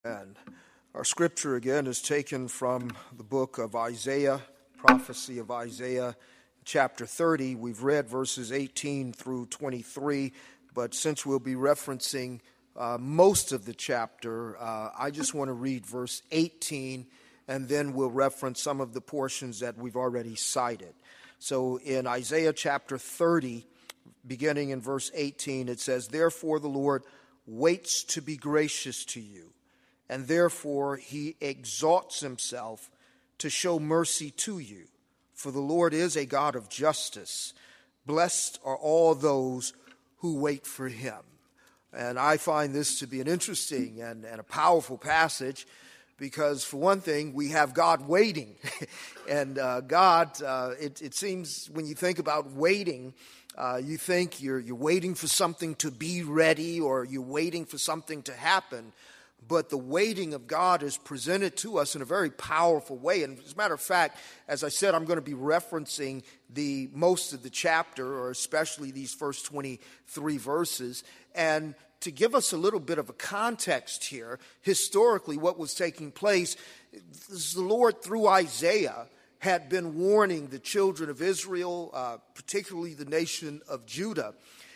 And our scripture again is taken from the book of Isaiah, prophecy of Isaiah, chapter 30. We've read verses 18 through 23, but since we'll be referencing most of the chapter, I just want to read verse 18, and then we'll reference some of the portions that we've already cited. So in Isaiah chapter 30, beginning in verse 18, it says, "Therefore the Lord waits to be gracious to you, and therefore he exalts himself to show mercy to you. For the Lord is a God of justice. Blessed are all those who wait for him." And I find this to be an interesting and a powerful passage because, for one thing, we have God waiting. And God, it seems when you think about waiting, you think you're waiting for something to be ready or you're waiting for something to happen. But the waiting of God is presented to us in a very powerful way. And as a matter of fact, as I said, I'm going to be referencing most of the chapter, or especially these first 23 verses. And to give us a little bit of a context here, historically what was taking place, the Lord through Isaiah had been warning the children of Israel, particularly the nation of Judah,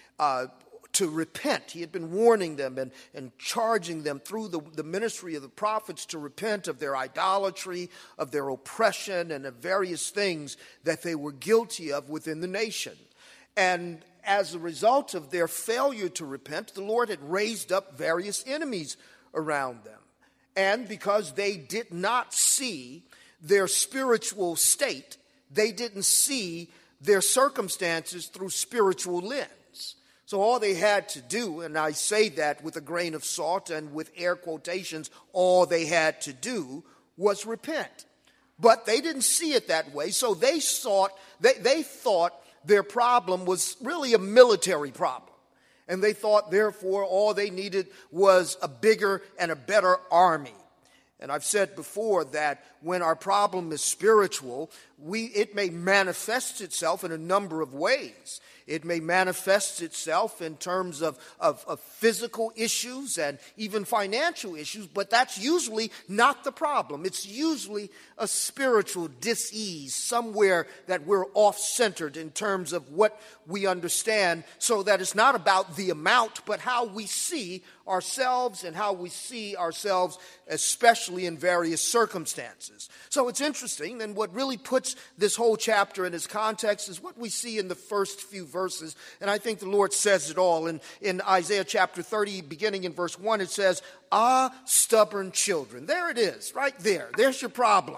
to repent. He had been warning them and charging them through the ministry of the prophets to repent of their idolatry, of their oppression, and of various things that they were guilty of within the nation. And as a result of their failure to repent, the Lord had raised up various enemies around them. And because they did not see their spiritual state, they didn't see their circumstances through spiritual lens. So all they had to do, and I say that with a grain of salt and with air quotations, all they had to do was repent. But they didn't see it that way, so they thought their problem was really a military problem. And they thought, therefore, all they needed was a bigger and a better army. And I've said before that when our problem is spiritual, it may manifest itself in a number of ways. It may manifest itself in terms of physical issues and even financial issues, but that's usually not the problem. It's usually a spiritual dis-ease, somewhere that we're off-centered in terms of what we understand, so that it's not about the amount, but how we see ourselves and how we see ourselves, especially in various circumstances. So it's interesting, and what really puts this whole chapter in its context is what we see in the first few verses, and I think the Lord says it all. In Isaiah chapter 30, beginning in verse 1, it says, "Ah, stubborn children." There it is, right there. There's your problem.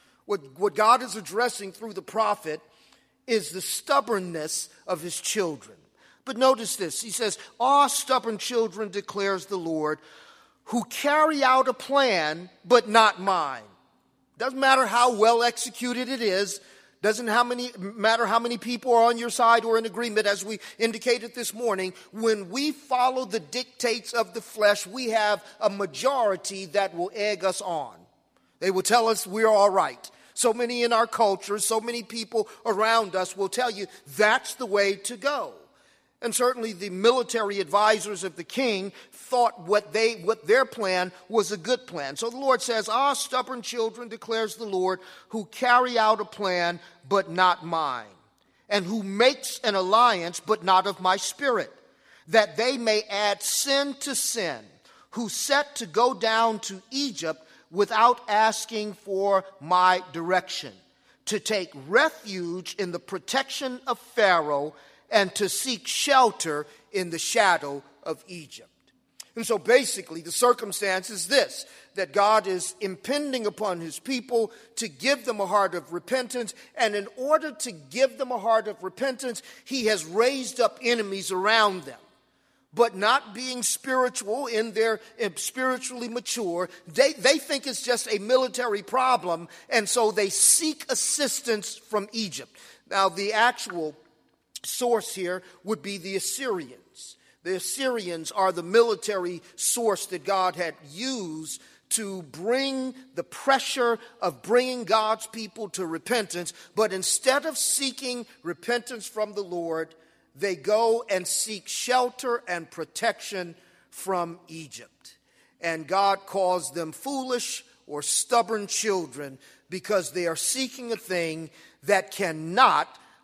What God is addressing through the prophet is the stubbornness of his children. But notice this. He says, "Ah, stubborn children, declares the Lord, who carry out a plan, but not mine." Doesn't matter how well executed it is. Doesn't matter how many people are on your side or in agreement, as we indicated this morning. When we follow the dictates of the flesh, we have a majority that will egg us on. They will tell us we're all right. So many in our culture, so many people around us will tell you that's the way to go. And certainly the military advisors of the king thought what their plan was a good plan. So the Lord says, "Ah, stubborn children, declares the Lord, who carry out a plan, but not mine, and who makes an alliance, but not of my spirit, that they may add sin to sin, who set to go down to Egypt without asking for my direction, to take refuge in the protection of Pharaoh, and to seek shelter in the shadow of Egypt." And so basically the circumstance is this, that God is impending upon his people to give them a heart of repentance. And in order to give them a heart of repentance, he has raised up enemies around them. But not being spiritual in their spiritually mature, they think it's just a military problem. And so they seek assistance from Egypt. Now the actual source here would be the Assyrians. The Assyrians are the military source that God had used to bring the pressure of bringing God's people to repentance. But instead of seeking repentance from the Lord, they go and seek shelter and protection from Egypt. and God calls them foolish or stubborn children because they are seeking a thing that cannot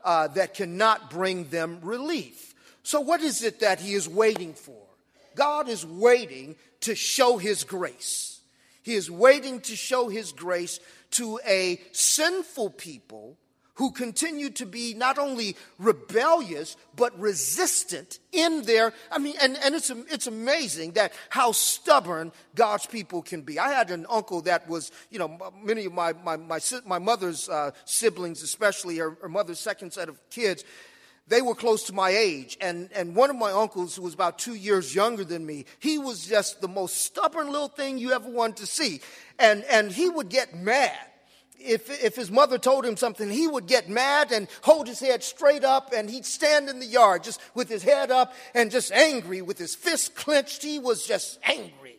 bring them relief. So what is it that he is waiting for? God is waiting to show his grace. He is waiting to show his grace to a sinful people who continue to be not only rebellious, but resistant in their, and it's amazing that how stubborn God's people can be. I had an uncle that was, many of my mother's siblings, especially her mother's second set of kids, they were close to my age. And one of my uncles, who was about 2 years younger than me, he was just the most stubborn little thing you ever wanted to see. And he would get mad. If his mother told him something, he would get mad and hold his head straight up, and he'd stand in the yard just with his head up and just angry with his fist clenched. He was just angry.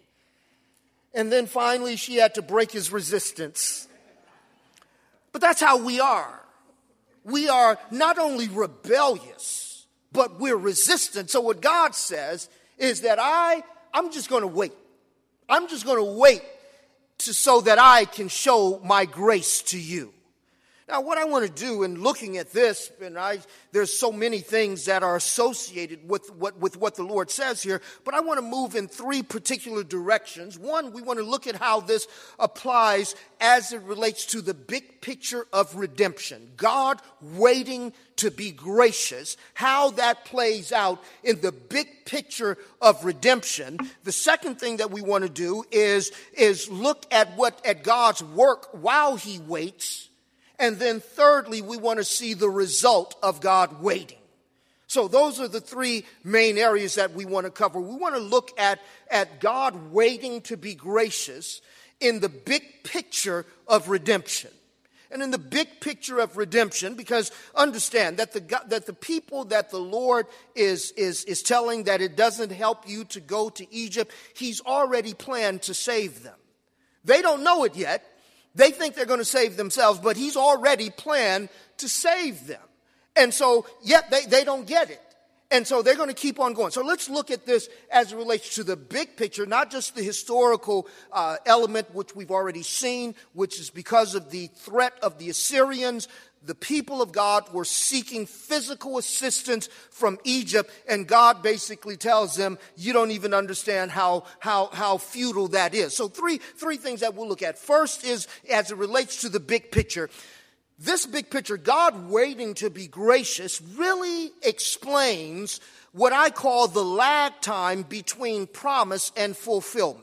And then finally she had to break his resistance. But that's how we are. We are not only rebellious, but we're resistant. So what God says is that I'm just going to wait. I'm just going to wait so that I can show my grace to you. Now, what I want to do in looking at this, there's so many things that are associated with what the Lord says here, but I want to move in three particular directions. One, we want to look at how this applies as it relates to the big picture of redemption. God waiting to be gracious, how that plays out in the big picture of redemption. The second thing that we want to do is look at God's work while he waits. And then thirdly, we want to see the result of God waiting. So those are the three main areas that we want to cover. We want to look at God waiting to be gracious in the big picture of redemption. And in the big picture of redemption, because understand that the people that the Lord is telling that it doesn't help you to go to Egypt, he's already planned to save them. They don't know it yet. They think they're going to save themselves, but he's already planned to save them. And so, yet they don't get it. And so they're going to keep on going. So let's look at this as it relates to the big picture, not just the historical element, which we've already seen, which is because of the threat of the Assyrians. The people of God were seeking physical assistance from Egypt, and God basically tells them, you don't even understand how futile that is. So three things that we'll look at. First is, as it relates to the big picture, this big picture, God waiting to be gracious, really explains what I call the lag time between promise and fulfillment.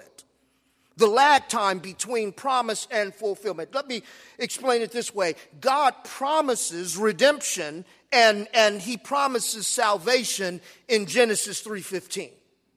The lag time between promise and fulfillment. Let me explain it this way. God promises redemption and he promises salvation in Genesis 3:15.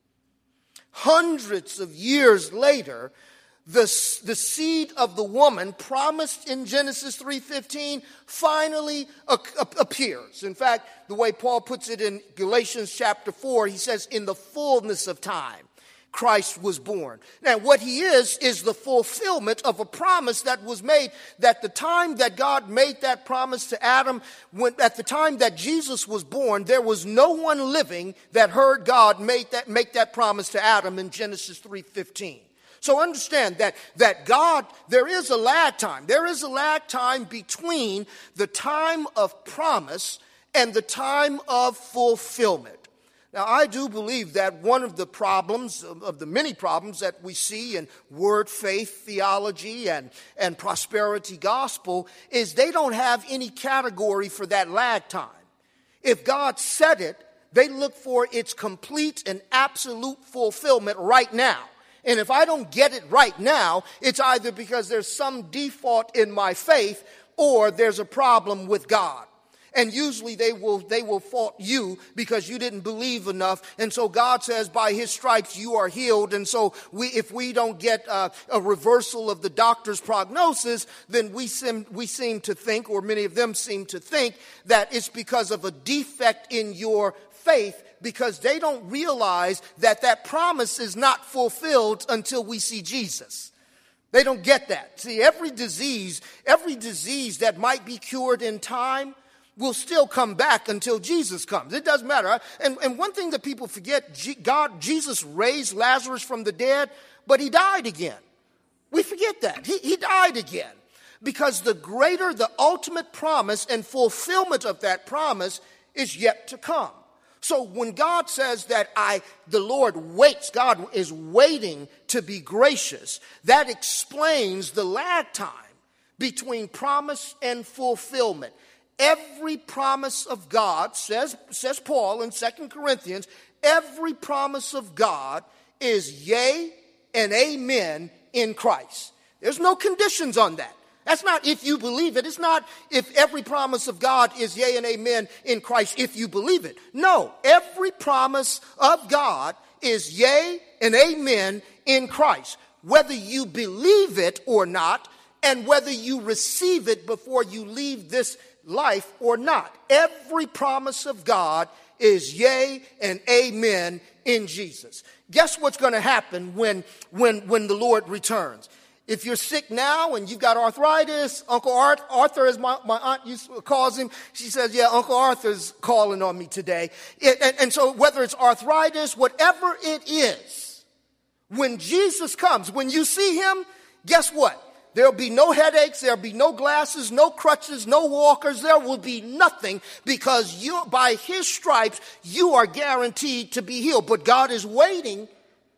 Hundreds of years later, the seed of the woman promised in Genesis 3:15 finally appears. In fact, the way Paul puts it in Galatians chapter 4, he says, in the fullness of time, Christ was born. Now, what he is the fulfillment of a promise that was made. That the time that God made that promise to Adam, at the time that Jesus was born, there was no one living that heard God make that promise to Adam in Genesis 3:15. So understand that God, there is a lag time. There is a lag time between the time of promise and the time of fulfillment. Now, I do believe that one of the problems, of the many problems that we see in word faith theology and prosperity gospel, is they don't have any category for that lag time. If God said it, they look for its complete and absolute fulfillment right now. And if I don't get it right now, it's either because there's some default in my faith or there's a problem with God. And usually they will fault you because you didn't believe enough. And so God says, by his stripes you are healed. And so if we don't get a reversal of the doctor's prognosis, then we seem to think, or many of them seem to think, that it's because of a defect in your faith, because they don't realize that promise is not fulfilled until we see Jesus. They don't get that. See, every disease that might be cured in time, will still come back until Jesus comes. It doesn't matter. And one thing that people forget, Jesus raised Lazarus from the dead, but he died again. We forget that. He died again. Because the greater, the ultimate promise and fulfillment of that promise is yet to come. So when God says that the Lord waits, God is waiting to be gracious, that explains the lag time between promise and fulfillment. Every promise of God, says Paul in 2 Corinthians, every promise of God is yea and amen in Christ. There's no conditions on that. That's not if you believe it. It's not if every promise of God is yea and amen in Christ if you believe it. No, every promise of God is yea and amen in Christ. Whether you believe it or not, and whether you receive it before you leave this life or not. Every promise of God is yea and amen in Jesus. Guess what's going to happen when the Lord returns? If you're sick now and you've got arthritis, Uncle Arthur, as my aunt calls him, she says, yeah, Uncle Arthur's calling on me today. And so whether it's arthritis, whatever it is, when Jesus comes, when you see him, guess what? There'll be no headaches, there'll be no glasses, no crutches, no walkers, there will be nothing, because by his stripes, you are guaranteed to be healed. But God is waiting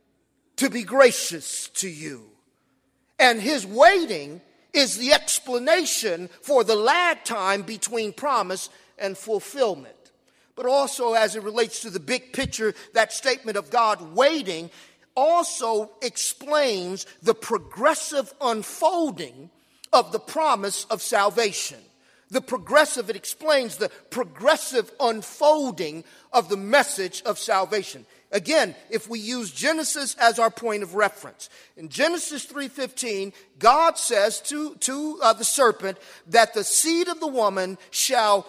to be gracious to you. And his waiting is the explanation for the lag time between promise and fulfillment. But also, as it relates to the big picture, that statement of God waiting also explains the progressive unfolding of the promise of salvation. It explains the progressive unfolding of the message of salvation. Again, if we use Genesis as our point of reference, in Genesis 3:15, God says to the serpent that the seed of the woman shall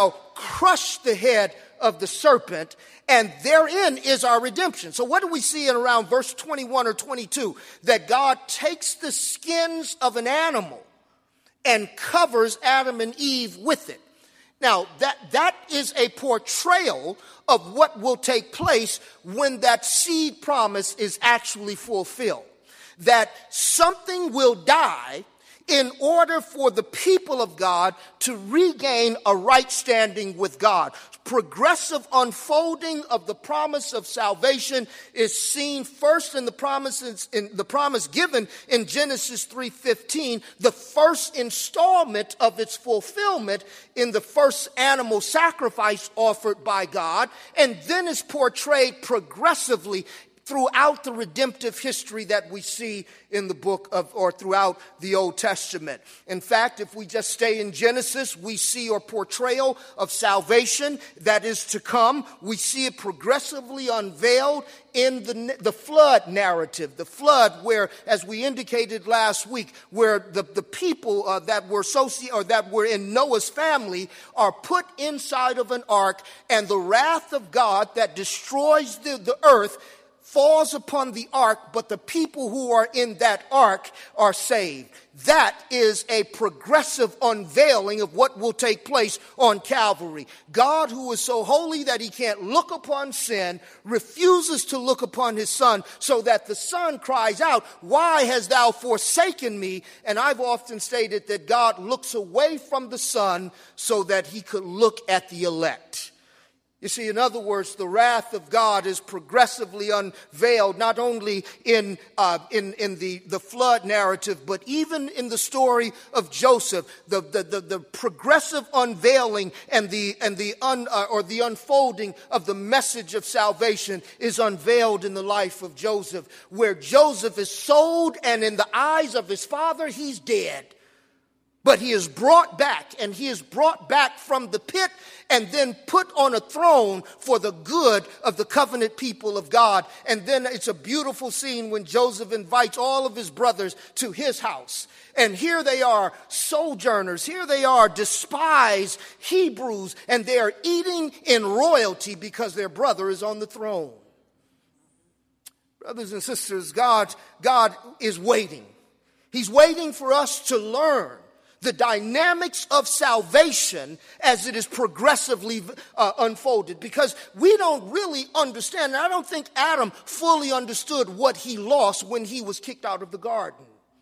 crush the head of the serpent, and therein is our redemption. So what do we see in around verse 21 or 22? That God takes the skins of an animal and covers Adam and Eve with it. Now, that is a portrayal of what will take place when that seed promise is actually fulfilled. That something will die in order for the people of God to regain a right standing with God. Progressive unfolding of the promise of salvation is seen first in the promise given in Genesis 3:15, the first installment of its fulfillment in the first animal sacrifice offered by God, and then is portrayed progressively throughout the redemptive history that we see in the book of, or throughout the Old Testament. In fact, if we just stay in Genesis, we see a portrayal of salvation that is to come. We see it progressively unveiled in the flood narrative. The flood where, as we indicated last week, where the people that were in Noah's family are put inside of an ark, and the wrath of God that destroys the earth falls upon the ark, but the people who are in that ark are saved. That is a progressive unveiling of what will take place on Calvary. God, who is so holy that he can't look upon sin, refuses to look upon his son, so that the son cries out, "Why hast thou forsaken me?" And I've often stated that God looks away from the son so that he could look at the elect. You see, in other words, the wrath of God is progressively unveiled, not only in the flood narrative, but even in the story of Joseph. The progressive unveiling and the unfolding of the message of salvation is unveiled in the life of Joseph, where Joseph is sold, and in the eyes of his father, he's dead. But he is brought back, and he is brought back from the pit and then put on a throne for the good of the covenant people of God. And then it's a beautiful scene when Joseph invites all of his brothers to his house. And here they are, sojourners. Here they are, despised Hebrews, and they are eating in royalty because their brother is on the throne. Brothers and sisters, God is waiting. He's waiting for us to learn the dynamics of salvation as it is progressively unfolded, because we don't really understand, and I don't think Adam fully understood what he lost when he was kicked out of the garden.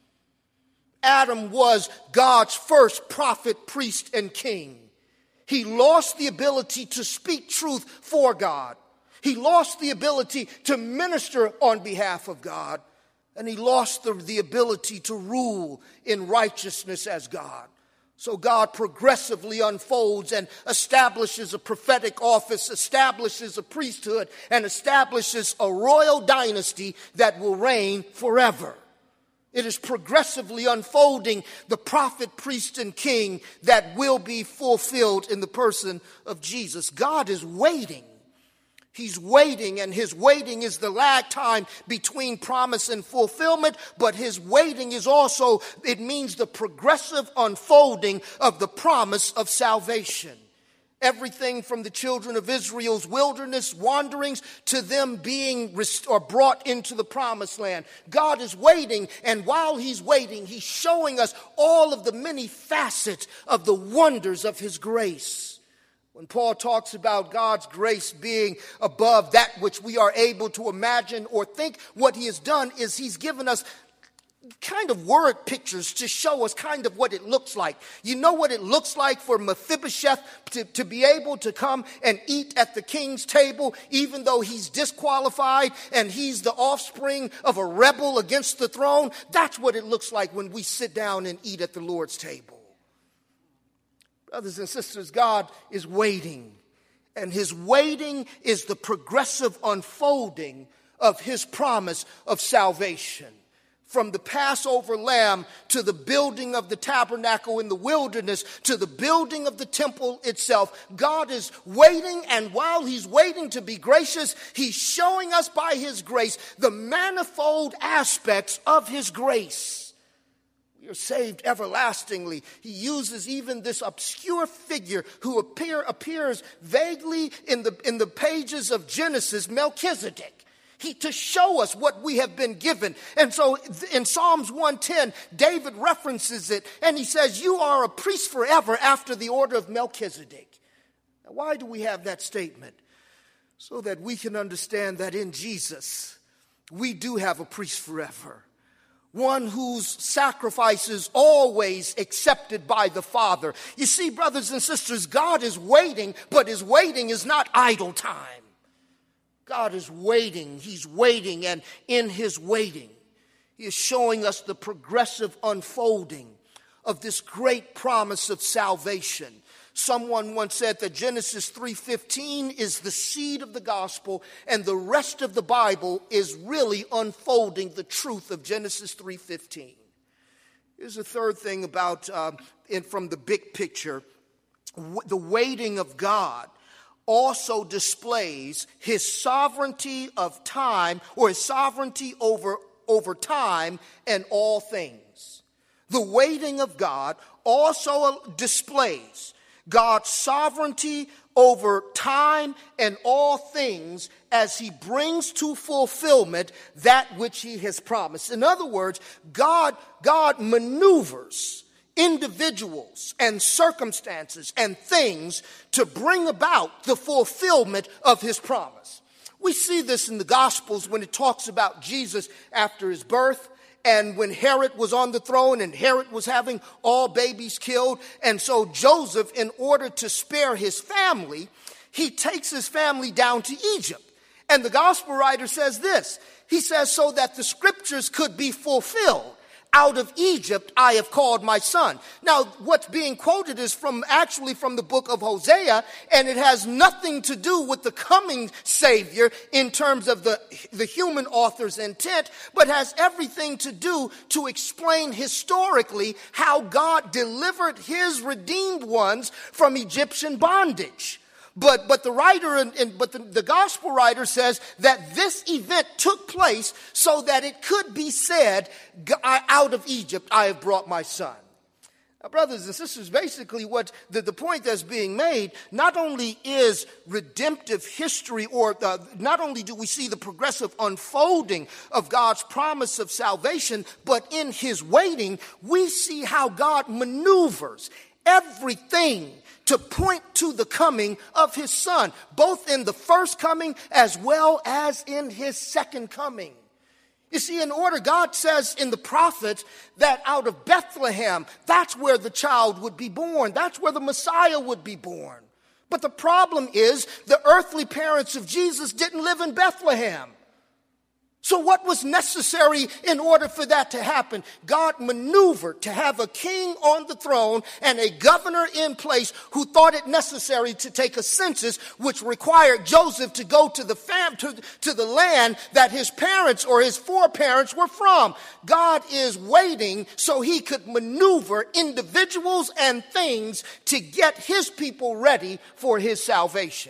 Adam was God's first prophet, priest, and king. He lost the ability to speak truth for God. He lost the ability to minister on behalf of God. And he lost the ability to rule in righteousness as God. So God progressively unfolds and establishes a prophetic office, establishes a priesthood, and establishes a royal dynasty that will reign forever. It is progressively unfolding the prophet, priest, and king that will be fulfilled in the person of Jesus. God is waiting. He's waiting, and his waiting is the lag time between promise and fulfillment, but his waiting is also, it means the progressive unfolding of the promise of salvation. Everything from the children of Israel's wilderness wanderings to them being brought into the promised land. God is waiting, and while he's waiting, he's showing us all of the many facets of the wonders of his grace. When Paul talks about God's grace being above that which we are able to imagine or think, what he has done is he's given us kind of word pictures to show us kind of what it looks like. You know what it looks like for Mephibosheth to be able to come and eat at the king's table, even though he's disqualified and he's the offspring of a rebel against the throne? That's what it looks like when we sit down and eat at the Lord's table. Brothers and sisters, God is waiting, and his waiting is the progressive unfolding of his promise of salvation. From the Passover lamb to the building of the tabernacle in the wilderness to the building of the temple itself, God is waiting, and while he's waiting to be gracious, he's showing us by his grace the manifold aspects of his grace. You're saved everlastingly. He uses even this obscure figure who appears vaguely in the pages of Genesis, Melchizedek, to show us what we have been given. And so in Psalms 110, David references it, and he says, you are a priest forever after the order of Melchizedek. Now, why do we have that statement? So that we can understand that in Jesus, we do have a priest forever. One whose sacrifice is always accepted by the Father. You see, brothers and sisters, God is waiting, but his waiting is not idle time. God is waiting. He's waiting, and in his waiting, he is showing us the progressive unfolding of this great promise of salvation. Someone once said that Genesis 3:15 is the seed of the gospel, and the rest of the Bible is really unfolding the truth of Genesis 3:15. Here's a third thing about, from the big picture, the waiting of God also displays his sovereignty of time, or his sovereignty over time and all things. The waiting of God also displays God's sovereignty over time and all things as he brings to fulfillment that which he has promised. In other words, God maneuvers individuals and circumstances and things to bring about the fulfillment of his promise. We see this in the Gospels when it talks about Jesus after his birth. And when Herod was on the throne and Herod was having all babies killed. And so Joseph, in order to spare his family, he takes his family down to Egypt. And the gospel writer says this. He says, so that the scriptures could be fulfilled. Out of Egypt I have called my son. Now, what's being quoted is actually from the book of Hosea, and it has nothing to do with the coming Savior in terms of the human author's intent, but has everything to do to explain historically how God delivered his redeemed ones from Egyptian bondage. But the gospel writer says that this event took place so that it could be said, out of Egypt I have brought my son. Brothers and sisters, basically what the point that's being made, not only is redemptive history, or not only do we see the progressive unfolding of God's promise of salvation, but in his waiting, we see how God maneuvers everything to point to the coming of his son, both in the first coming as well as in his second coming. You see, in order, God says in the prophets that out of Bethlehem, that's where the child would be born. That's where the Messiah would be born. But the problem is the earthly parents of Jesus didn't live in Bethlehem. So what was necessary in order for that to happen? God maneuvered to have a king on the throne and a governor in place who thought it necessary to take a census, which required Joseph to go to the land that his parents or his foreparents were from. God is waiting so he could maneuver individuals and things to get his people ready for his salvation.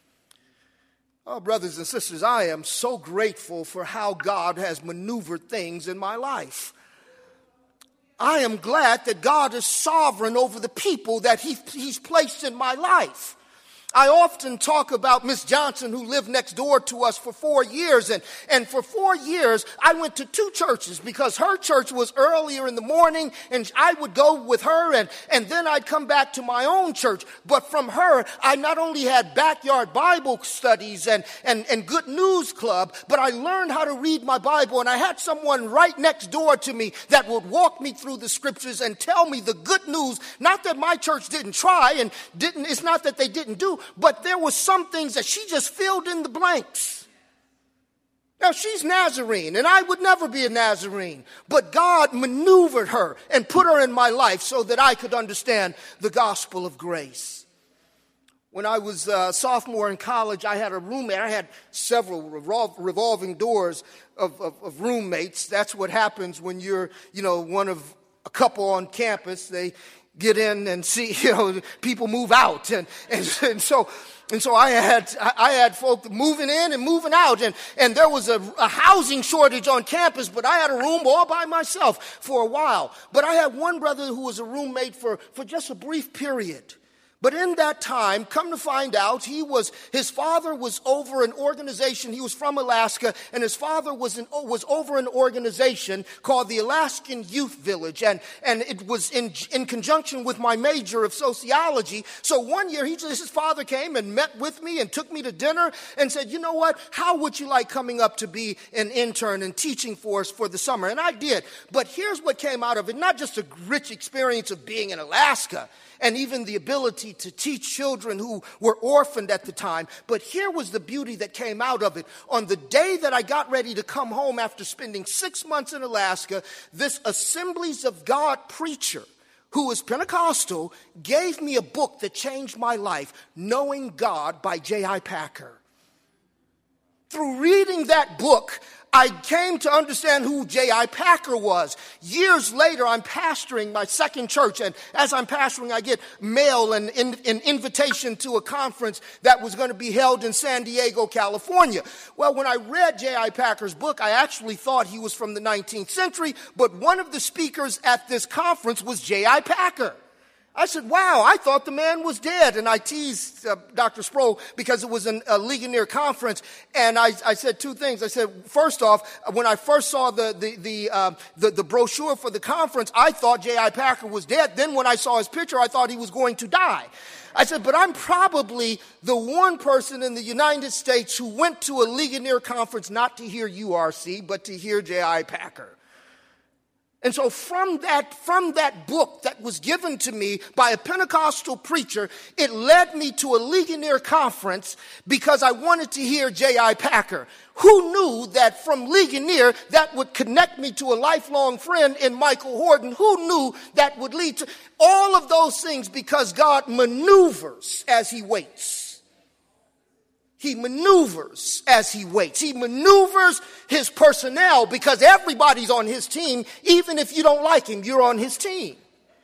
Oh, brothers and sisters, I am so grateful for how God has maneuvered things in my life. I am glad that God is sovereign over the people that he's placed in my life. I often talk about Miss Johnson, who lived next door to us for 4 years. And for 4 years, I went to 2 churches because her church was earlier in the morning, and I would go with her, and then I'd come back to my own church. But from her, I not only had backyard Bible studies and Good News Club, but I learned how to read my Bible, and I had someone right next door to me that would walk me through the scriptures and tell me the good news. Not that my church didn't try and it's not that they didn't do, but there were some things that she just filled in the blanks. Now, she's Nazarene, and I would never be a Nazarene. But God maneuvered her and put her in my life so that I could understand the gospel of grace. When I was a sophomore in college, I had a roommate. I had several revolving doors of roommates. That's what happens when you're, one of a couple on campus. They get in and see, people move out. And so I had folk moving in and moving out, and there was a housing shortage on campus, but I had a room all by myself for a while. But I had one brother who was a roommate for just a brief period. But in that time, come to find out, his father was over an organization. He was from Alaska, and his father was over an organization called the Alaskan Youth Village, and it was in conjunction with my major of sociology. So one year, his father came and met with me and took me to dinner and said, "You know what? How would you like coming up to be an intern and teaching for us for the summer?" And I did. But here's what came out of it: not just a rich experience of being in Alaska, and even the ability to teach children who were orphaned at the time. But here was the beauty that came out of it. On the day that I got ready to come home after spending 6 months in Alaska, this Assemblies of God preacher, who was Pentecostal, gave me a book that changed my life, Knowing God by J.I. Packer. Through reading that book, I came to understand who J.I. Packer was. Years later, I'm pastoring my second church, and as I'm pastoring, I get mail and an invitation to a conference that was going to be held in San Diego, California. Well, when I read J.I. Packer's book, I actually thought he was from the 19th century, but one of the speakers at this conference was J.I. Packer. I said, wow, I thought the man was dead. And I teased Dr. Sproul because it was a Ligonier conference. And I said 2 things. I said, first off, when I first saw the brochure for the conference, I thought J.I. Packer was dead. Then when I saw his picture, I thought he was going to die. I said, but I'm probably the one person in the United States who went to a Ligonier conference not to hear URC, but to hear J.I. Packer. And so from that book that was given to me by a Pentecostal preacher, it led me to a Ligonier conference because I wanted to hear J.I. Packer. Who knew that from Ligonier that would connect me to a lifelong friend in Michael Horton? Who knew that would lead to all of those things? Because God maneuvers as he waits. He maneuvers as he waits. He maneuvers his personnel because everybody's on his team. Even if you don't like him, you're on his team.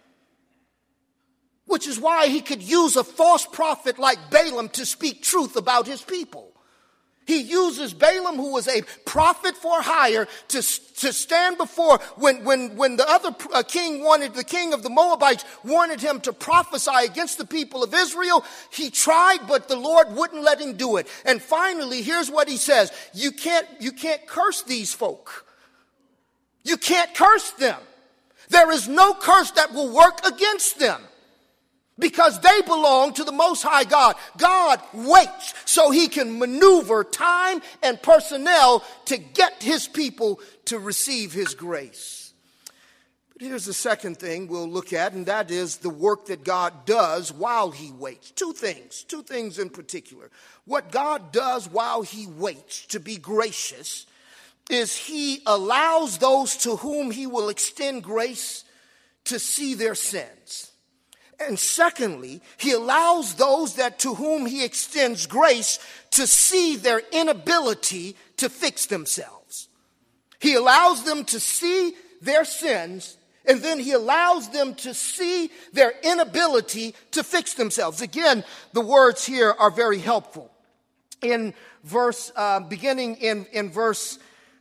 Which is why he could use a false prophet like Balaam to speak truth about his people. He uses Balaam, who was a prophet for hire, to stand before when the other king the king of the Moabites wanted him to prophesy against the people of Israel. He tried, but the Lord wouldn't let him do it. And finally, here's what he says: you can't curse these folk. You can't curse them. There is no curse that will work against them, because they belong to the Most High God. God waits so he can maneuver time and personnel to get his people to receive his grace. But here's the second thing we'll look at, and that is the work that God does while he waits. Two things in particular. What God does while he waits to be gracious is he allows those to whom he will extend grace to see their sins. And secondly, he allows those to whom he extends grace to see their inability to fix themselves. He allows them to see their sins, and then he allows them to see their inability to fix themselves. Again, the words here are very helpful. In verse, beginning in verse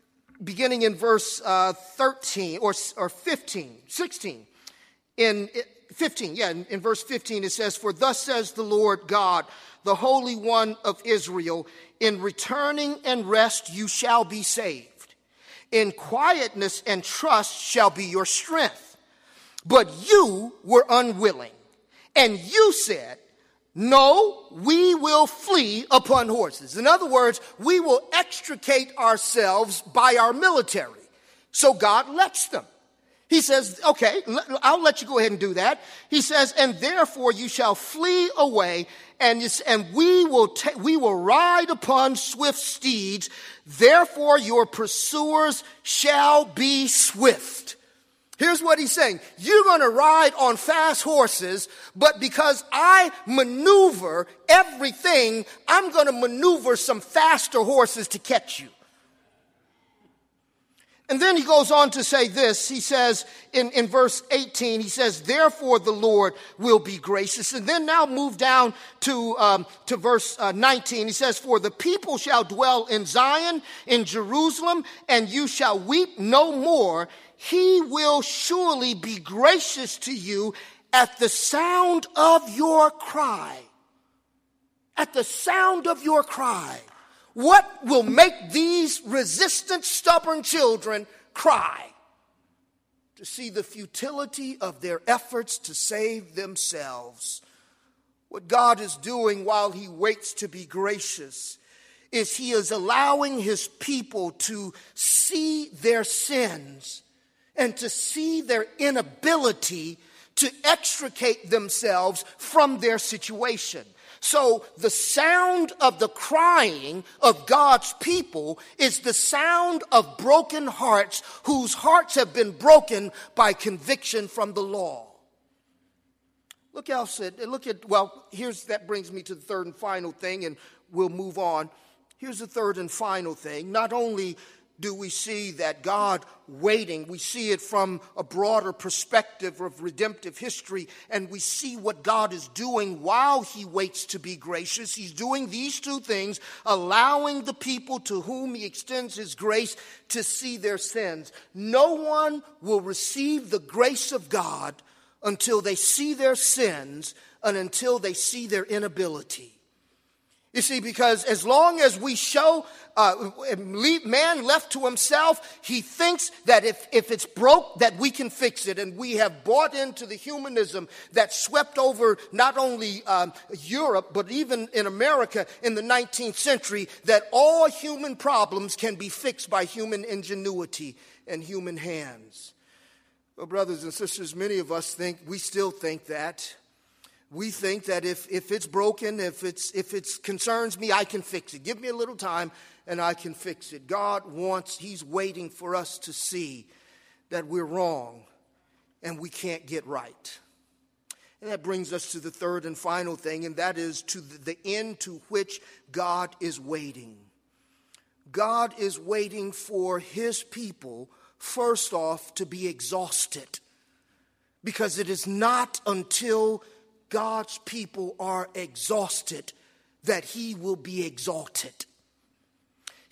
13 or 15, 16, in 15, in verse 15 it says, "For thus says the Lord God, the Holy One of Israel, in returning and rest you shall be saved. In quietness and trust shall be your strength. But you were unwilling, and you said, no, we will flee upon horses." In other words, we will extricate ourselves by our military. So God lets them. He says, okay, I'll let you go ahead and do that. He says, "And therefore you shall flee away, and we will ride upon swift steeds. Therefore your pursuers shall be swift." Here's what he's saying. You're going to ride on fast horses, but because I maneuver everything, I'm going to maneuver some faster horses to catch you. And then he goes on to say this. He says in verse 18, he says, "Therefore the Lord will be gracious." And then now move down to verse 19. He says, "For the people shall dwell in Zion, in Jerusalem, and you shall weep no more. He will surely be gracious to you at the sound of your cry." At the sound of your cry. What will make these resistant, stubborn children cry? To see the futility of their efforts to save themselves. What God is doing while he waits to be gracious is he is allowing his people to see their sins and to see their inability to extricate themselves from their situation. So the sound of the crying of God's people is the sound of broken hearts whose hearts have been broken by conviction from the law. That brings me to the third and final thing, and we'll move on. Here's the third and final thing. Not only do we see that God waiting, we see it from a broader perspective of redemptive history, and we see what God is doing while he waits to be gracious. He's doing these two things, allowing the people to whom he extends his grace to see their sins. No one will receive the grace of God until they see their sins and until they see their inability. You see, because as long as we show man left to himself, he thinks that if it's broke, that we can fix it. And we have bought into the humanism that swept over not only Europe, but even in America in the 19th century, that all human problems can be fixed by human ingenuity and human hands. Well, brothers and sisters, many of us still think that. We think that if it's broken, if it concerns me, I can fix it. Give me a little time and I can fix it. He's waiting for us to see that we're wrong and we can't get right. And that brings us to the third and final thing, and that is to the end to which God is waiting. God is waiting for his people, first off, to be exhausted. Because it is not until God's people are exhausted that he will be exalted.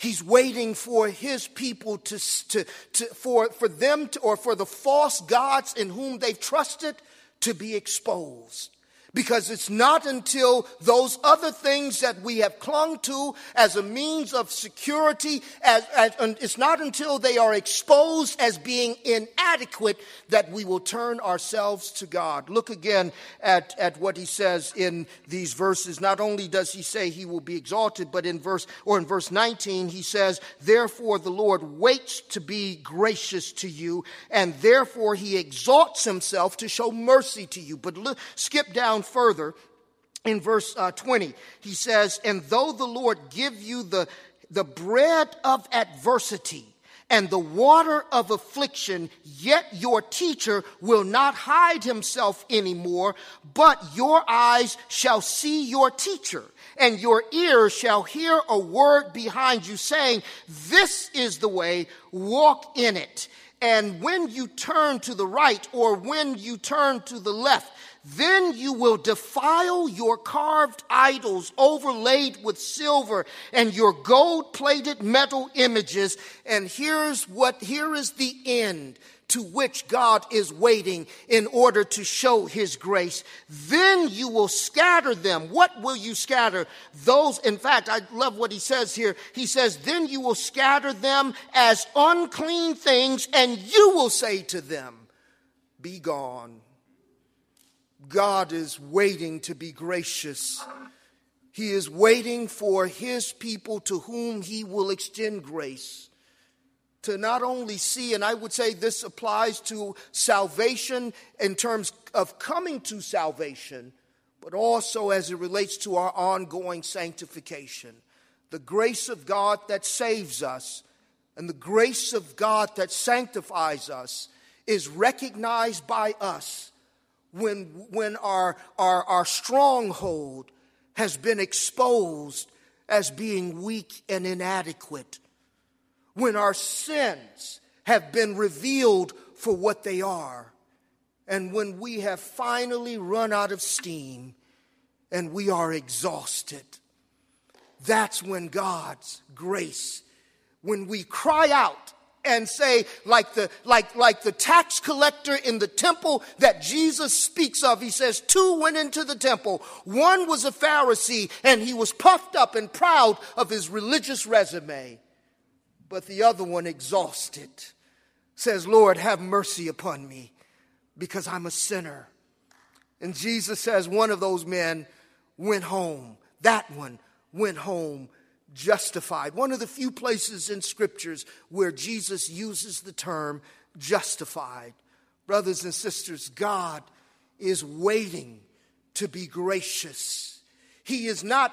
He's waiting for his people for them to, or for the false gods in whom they've trusted to be exposed. Because it's not until those other things that we have clung to as a means of security, it's not until they are exposed as being inadequate that we will turn ourselves to God. Look again at what he says in these verses. Not only does he say he will be exalted, but in verse 19 he says, therefore the Lord waits to be gracious to you, and therefore he exalts himself to show mercy to you. But skip down further in verse 20. He says, and though the Lord give you the bread of adversity and the water of affliction, yet your teacher will not hide himself anymore, but your eyes shall see your teacher, and your ears shall hear a word behind you saying, this is the way, walk in it. And when you turn to the right, or when you turn to the left, then you will defile your carved idols overlaid with silver and your gold-plated metal images. And here is the end to which God is waiting in order to show his grace. Then you will scatter them. What will you scatter? Those, in fact, I love what he says here. He says, then you will scatter them as unclean things, and you will say to them, be gone. God is waiting to be gracious. He is waiting for his people to whom he will extend grace, to not only see, and I would say this applies to salvation in terms of coming to salvation, but also as it relates to our ongoing sanctification. The grace of God that saves us and the grace of God that sanctifies us is recognized by us when our stronghold has been exposed as being weak and inadequate, when our sins have been revealed for what they are, and when we have finally run out of steam and we are exhausted. That's when God's grace, when we cry out and say, like the tax collector in the temple that Jesus speaks of, he says, two went into the temple. One was a Pharisee, and he was puffed up and proud of his religious resume. But the other one, exhausted, says, Lord, have mercy upon me, because I'm a sinner. And Jesus says one of those men went home. That one went home justified. One of the few places in scriptures where Jesus uses the term justified. Brothers and sisters, God is waiting to be gracious. He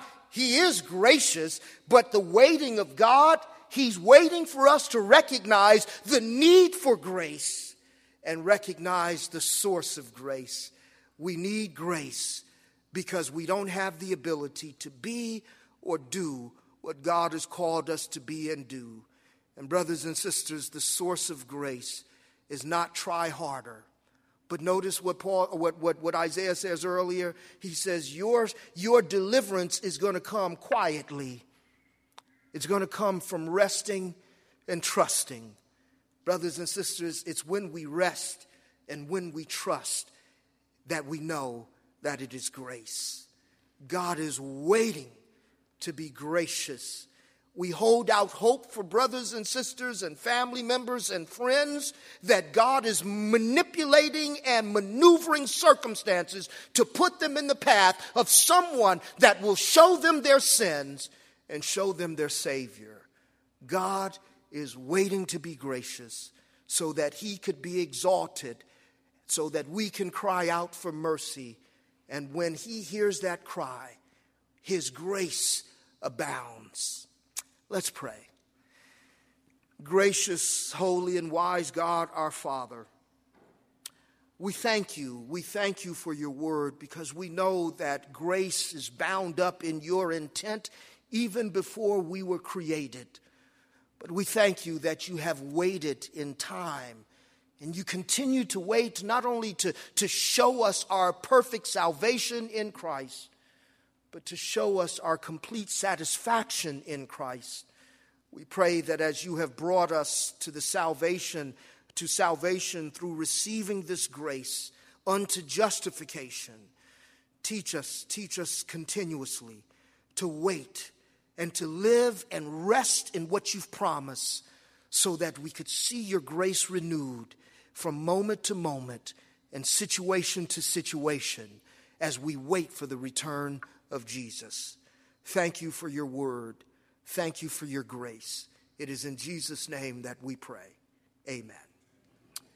is gracious, but the waiting of God, he's waiting for us to recognize the need for grace and recognize the source of grace. We need grace because we don't have the ability to be or do what God has called us to be and do. And brothers and sisters, the source of grace is not try harder. But notice what Isaiah says earlier. He says, your deliverance is going to come quietly. It's going to come from resting and trusting. Brothers and sisters, it's when we rest and when we trust that we know that it is grace. God is waiting to be gracious. We hold out hope for brothers and sisters and family members and friends that God is manipulating and maneuvering circumstances to put them in the path of someone that will show them their sins and show them their Savior. God is waiting to be gracious so that he could be exalted, so that we can cry out for mercy. And when he hears that cry, his grace abounds. Let's pray. Gracious, holy, and wise God, our Father, we thank you. We thank you for your word, because we know that grace is bound up in your intent even before we were created. But we thank you that you have waited in time, and you continue to wait not only to show us our perfect salvation in Christ, but to show us our complete satisfaction in Christ. We pray that as you have brought us to salvation through receiving this grace unto justification, teach us continuously to wait and to live and rest in what you've promised, so that we could see your grace renewed from moment to moment and situation to situation as we wait for the return of Jesus. Thank you for your word. Thank you for your grace. It is in Jesus' name that we pray. Amen.